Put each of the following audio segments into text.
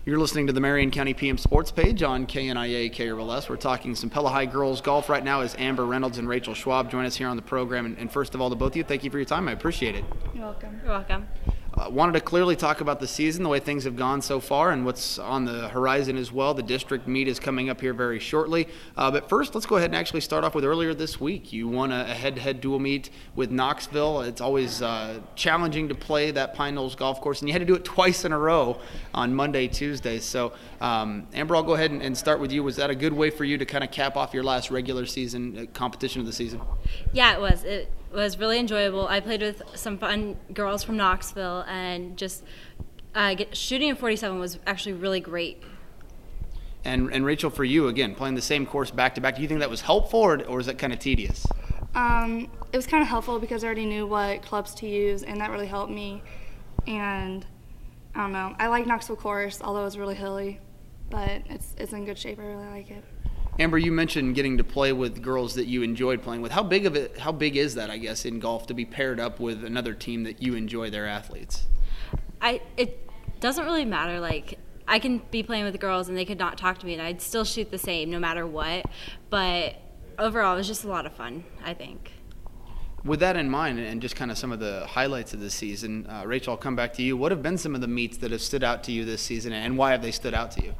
You're listening to the Marion County PM Sports page on KNIA KRLS. We're talking some Pella High girls golf right now as Amber Reynolds and Rachel Schwab join us here on the program. And first of all, to both of you, thank you for your time. I appreciate it. You're welcome. You're welcome. Wanted to clearly talk about the season, the way things have gone so far, and what's on the horizon as well. The district meet is coming up here very shortly. But first, let's go ahead and actually start off with earlier this week. You won a head-to-head dual meet with Knoxville. It's always challenging to play that Pine Knolls golf course, and you had to do it twice in a row on Monday, Tuesday. So, Amber, I'll go ahead and start with you. Was that a good way for you to kind of cap off your last regular season competition of the season? Yeah, it was. It was really enjoyable. I played with some fun girls from Knoxville, and just shooting in 47 was actually really great. And Rachel, for you, again, playing the same course back-to-back, do you think that was helpful or is it kind of tedious? It was kind of helpful because I already knew what clubs to use, and that really helped me. And I don't know. I like Knoxville course, although it's really hilly, but it's in good shape. I really like it. Amber, you mentioned getting to play with girls that you enjoyed playing with. How big is that, I guess, in golf to be paired up with another team that you enjoy their athletes? It doesn't really matter. Like, I can be playing with the girls and they could not talk to me and I'd still shoot the same no matter what. But overall, it was just a lot of fun, I think. With that in mind and just kind of some of the highlights of this season, Rachel, I'll come back to you. What have been some of the meets that have stood out to you this season, and why have they stood out to you?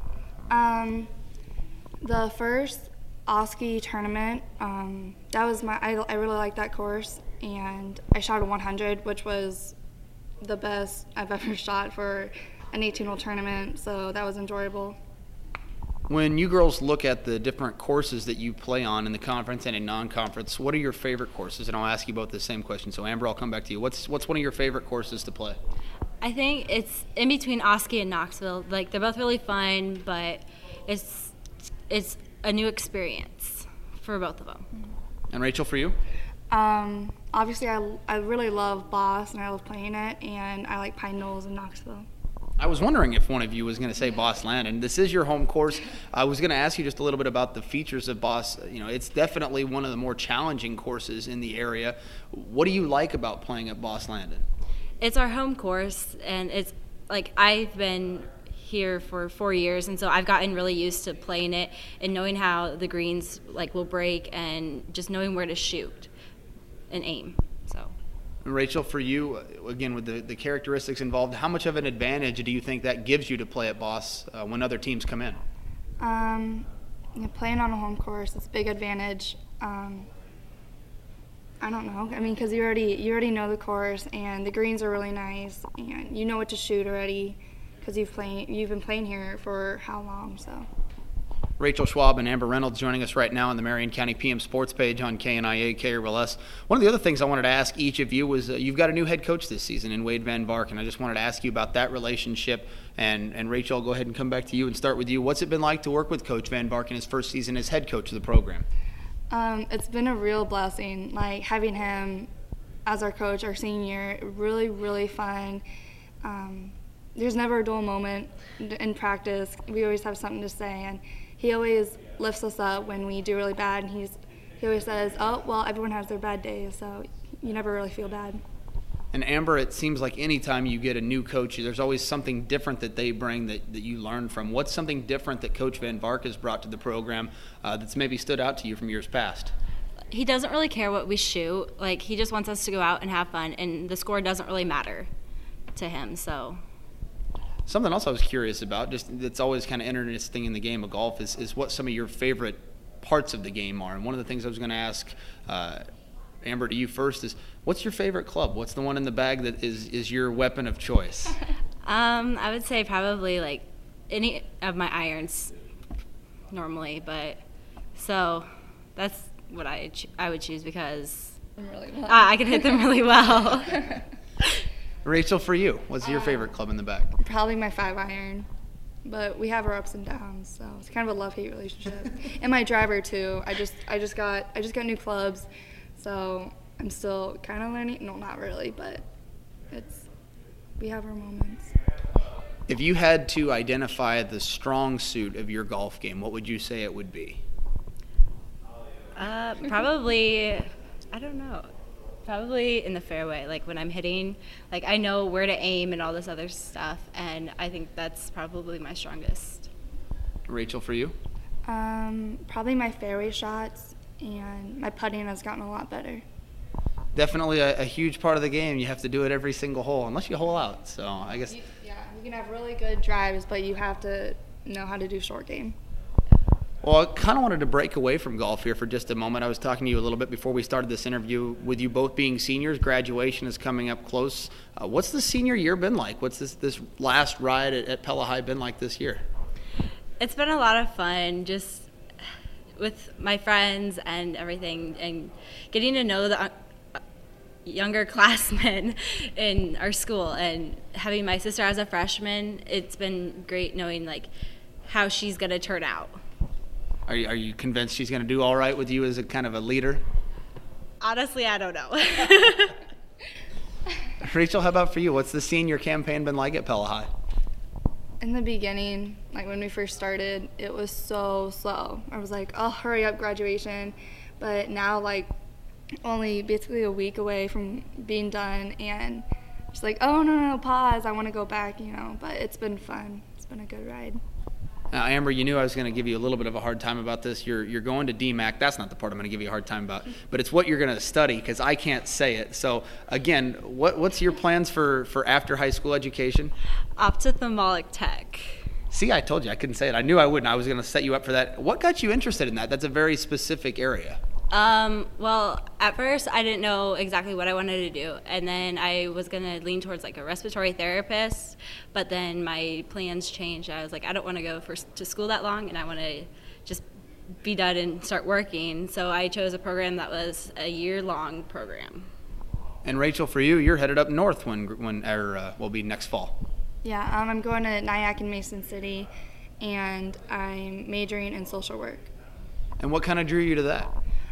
The first Oski tournament, that was I really liked that course, and I shot a 100, which was the best I've ever shot for an 18-hole tournament, so that was enjoyable. When you girls look at the different courses that you play on in the conference and in non-conference, what are your favorite courses? And I'll ask you both the same question. So Amber, I'll come back to you. What's one of your favorite courses to play? I think it's in between Oski and Knoxville. Like, they're both really fun, but it's a new experience for both of them. And Rachel, for you? Obviously, I really love Boss, and I love playing it, and I like Pine Knolls and Knoxville. I was wondering if one of you was going to say Boss Landon. This is your home course. I was going to ask you just a little bit about the features of Boss. You know, it's definitely one of the more challenging courses in the area. What do you like about playing at Boss Landon? It's our home course, and it's like I've been here for 4 years, and so I've gotten really used to playing it and knowing how the greens will break and just knowing where to shoot and aim. So, Rachel, for you, again, with the characteristics involved, how much of an advantage do you think that gives you to play at Boss when other teams come in? Playing on a home course, it's a big advantage. I don't know. I mean, because you already know the course, and the greens are really nice, and you know what to shoot already because you've been playing here for how long, so. Rachel Schwab and Amber Reynolds joining us right now on the Marion County PM Sports page on KNIA KRLS. One of the other things I wanted to ask each of you was you've got a new head coach this season in Wade Van Vark, and I just wanted to ask you about that relationship. And Rachel, I'll go ahead and come back to you and start with you. What's it been like to work with Coach Van Vark in his first season as head coach of the program? It's been a real blessing, having him as our coach our senior year. Really, really fun. There's never a dull moment in practice. We always have something to say, and he always lifts us up when we do really bad, and he always says, oh, well, everyone has their bad days, so you never really feel bad. And Amber, it seems like any time you get a new coach, there's always something different that they bring that you learn from. What's something different that Coach Van Vark has brought to the program that's maybe stood out to you from years past? He doesn't really care what we shoot. He just wants us to go out and have fun, and the score doesn't really matter to him, so. Something else I was curious about, just that's always kind of interesting in the game of golf, is what some of your favorite parts of the game are. And one of the things I was going to ask Amber to you first is, what's your favorite club? What's the one in the bag that is your weapon of choice? I would say probably any of my irons normally, but so that's what I would choose because Really well. I can hit them really well. Rachel, for you, what's your favorite club in the bag? Probably my 5-iron, but we have our ups and downs, so it's kind of a love-hate relationship. And my driver too. I just got new clubs, so I'm still kind of learning. No, not really, but we have our moments. If you had to identify the strong suit of your golf game, what would you say it would be? Probably, I don't know. Probably in the fairway, like when I'm hitting, like I know where to aim and all this other stuff, and I think that's probably my strongest. Rachel, for you? Probably my fairway shots, and my putting has gotten a lot better. Definitely a huge part of the game. You have to do it every single hole, unless you hole out. So I guess. You can have really good drives, but you have to know how to do short game. Well, I kind of wanted to break away from golf here for just a moment. I was talking to you a little bit before we started this interview. With you both being seniors, graduation is coming up close. What's the senior year been like? What's this last ride at Pella High been like this year? It's been a lot of fun, just with my friends and everything, and getting to know the younger classmen in our school, and having my sister as a freshman. It's been great knowing like how she's going to turn out. Are you convinced she's going to do all right with you as a kind of a leader? Honestly, I don't know. Rachel, how about for you? What's the senior campaign been like at Pella High? In the beginning, like when we first started, it was so slow. I was like, oh, hurry up, graduation. But now, like, only basically a week away from being done, and just like, oh, no, pause. I want to go back, But it's been fun. It's been a good ride. Now, Amber, you knew I was going to give you a little bit of a hard time about this. You're going to DMAC. That's not the part I'm going to give you a hard time about, but it's what you're going to study, because I can't say it. So, again, what's your plans for after high school education? Ophthalmic tech. See, I told you I couldn't say it. I knew I wouldn't. I was going to set you up for that. What got you interested in that? That's a very specific area. Well, at first I didn't know exactly what I wanted to do, and then I was going to lean towards like a respiratory therapist, but then my plans changed. I was like, I don't want to go to school that long, and I want to just be done and start working. So I chose a program that was a year-long program. And Rachel, for you, you're headed up north when will be next fall. Yeah, I'm going to Nyack and Mason City, and I'm majoring in social work. And what kind of drew you to that?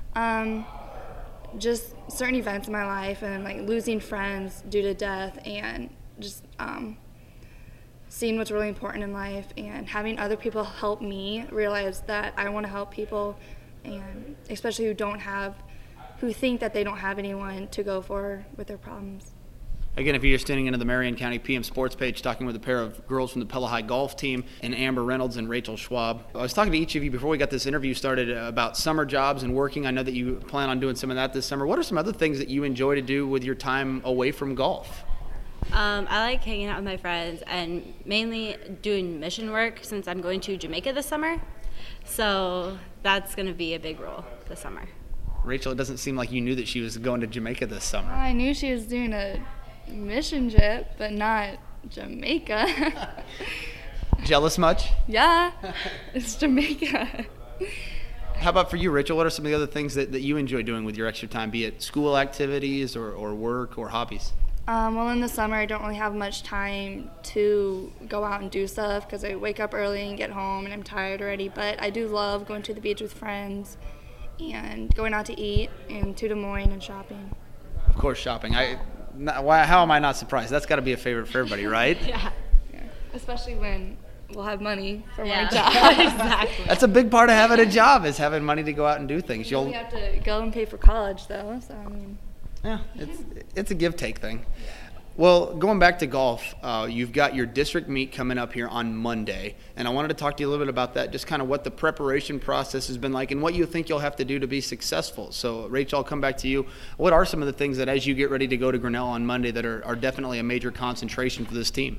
Just certain events in my life, and like losing friends due to death, and just seeing what's really important in life, and having other people help me realize that I want to help people, and especially who think that they don't have anyone to go for with their problems. Again, if you're just tuning into the Marion County PM Sports page, talking with a pair of girls from the Pella High golf team, and Amber Reynolds and Rachel Schwab. I was talking to each of you before we got this interview started about summer jobs and working. I know that you plan on doing some of that this summer. What are some other things that you enjoy to do with your time away from golf? I like hanging out with my friends and mainly doing mission work, since I'm going to Jamaica this summer. So that's going to be a big role this summer. Rachel, it doesn't seem like you knew that she was going to Jamaica this summer. I knew she was doing a mission trip, but not Jamaica. Jealous much? Yeah, it's Jamaica. How about for you, Rachel? What are some of the other things that you enjoy doing with your extra time, be it school activities or work or hobbies? Well, in the summer, I don't really have much time to go out and do stuff because I wake up early and get home and I'm tired already. But I do love going to the beach with friends and going out to eat and to Des Moines and shopping. Of course, shopping. How am I not surprised? That's got to be a favorite for everybody, right? Yeah. Especially when we'll have money from our Yeah. job. Exactly. That's a big part of having a job, is having money to go out and do things. We have to go and pay for college, though. So I mean, Yeah, it's a give-take thing. Well, going back to golf, you've got your district meet coming up here on Monday, and I wanted to talk to you a little bit about that, just kind of what the preparation process has been like and what you think you'll have to do to be successful. So, Rachel, I'll come back to you. What are some of the things that, as you get ready to go to Grinnell on Monday, that are definitely a major concentration for this team?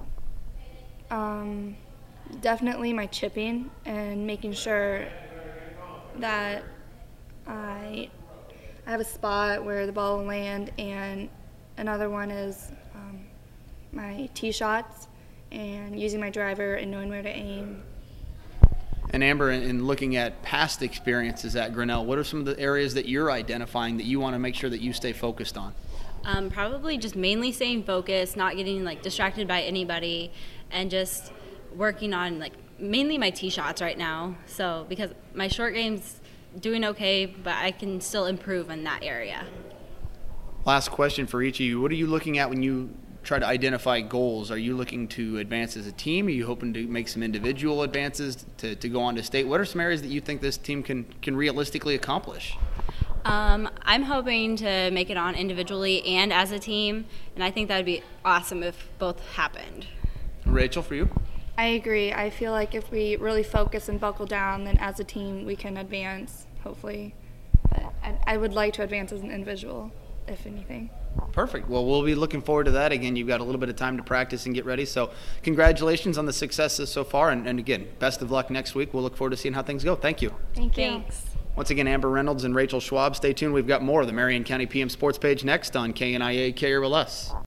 definitely my chipping and making sure that I have a spot where the ball will land, and another one is my tee shots and using my driver and knowing where to aim. And Amber, in looking at past experiences at Grinnell, what are some of the areas that you're identifying that you want to make sure that you stay focused on? Probably just mainly staying focused, not getting distracted by anybody, and just working on mainly my tee shots right now. So because my short game's doing okay, but I can still improve in that area. Last question for each of you. What are you looking at when you try to identify goals? Are you looking to advance as a team? Are you hoping to make some individual advances to go on to state? What are some areas that you think this team can realistically accomplish? I'm hoping to make it on individually and as a team, and I think that would be awesome if both happened. Rachel, for you? I agree. I feel like if we really focus and buckle down, then as a team we can advance, hopefully. But I would like to advance as an individual, if anything. Perfect. Well, we'll be looking forward to that. Again, you've got a little bit of time to practice and get ready. So congratulations on the successes so far. And again, best of luck next week. We'll look forward to seeing how things go. Thank you. Thank you. Thanks. Once again, Amber Reynolds and Rachel Schwab. Stay tuned. We've got more of the Marion County PM Sports Page next on KNIA KRLS.